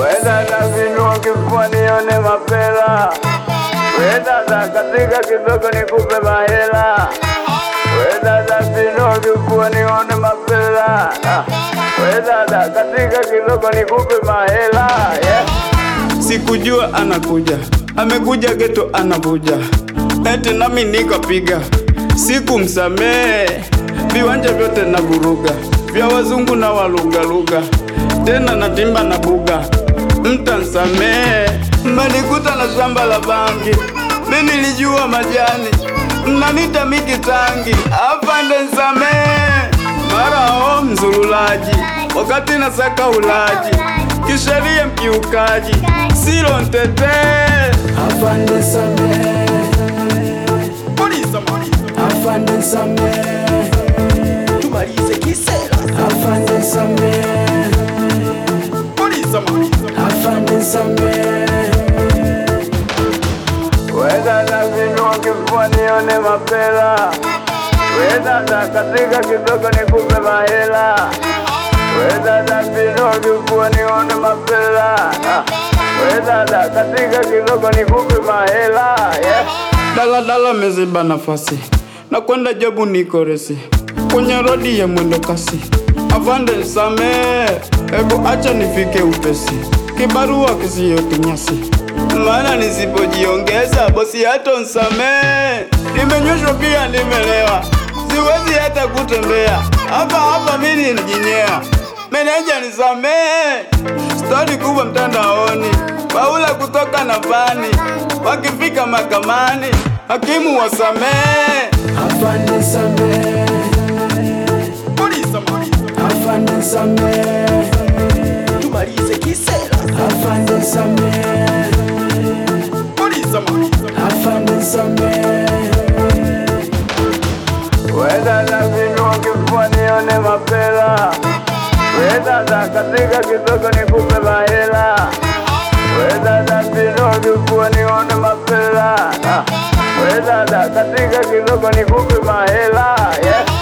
dada vinua kifua nione mapela. We dada katika kidogo nikupe mahela. We dada vinua kifua nione mapela. We dada katika kidogo nikupe mahela. Sikujua anakuja, amekuja geto anavuja. Eti nami nikapiga, sikumsamehe. Viwanja vyote na vuruga, vya wazungu na waluga. Tena natimba na buga, mtansamehe. Mmenikuta na shamba la bangi, mimi nilijua majani. Mnanita mikitangi, afande nsamehe. Mara mzululaji, wakati nasaka ulaji. Kisheria mkiukaji, silo ntete. Afande nsamehe. Afande nsamehe. Tumalize kisela. Afande nsamehe. Afande nsamehe. We dada vinua kifua nione mapela. We dada katika kidogo nikupe mahela. We dada vinua kifua nione mapela. We dada katika kidogo nikupe mahela. Dala meziba nafasi, na kwenda Jobu niko resi, kwenye rodi ya mwendo kasi. Afande nsamehe, ego acha nifike upesi. Kibarua kisiyo kinyasi, maana nisipojiongeza bosi hato nsamehe. Nimenyweshwa pia nimelewa, siwezi hata kutembea. Hapa mimi nijinyea, meneja nisamehe. Story kubwa mtandaoni, Paula kutoka na vani. Wakifika mahakamani, hakimu wasamehe. Afande nsamehe. Afande nsamehe. Tumalize kisela. Afande nsamehe. Afande nsamehe. We dada vinua kifua nione mapela. We dada katika kidogo nikupe mahela. We dada vinua kifua nione mapela. We dada katika kidogo nikupe mahela.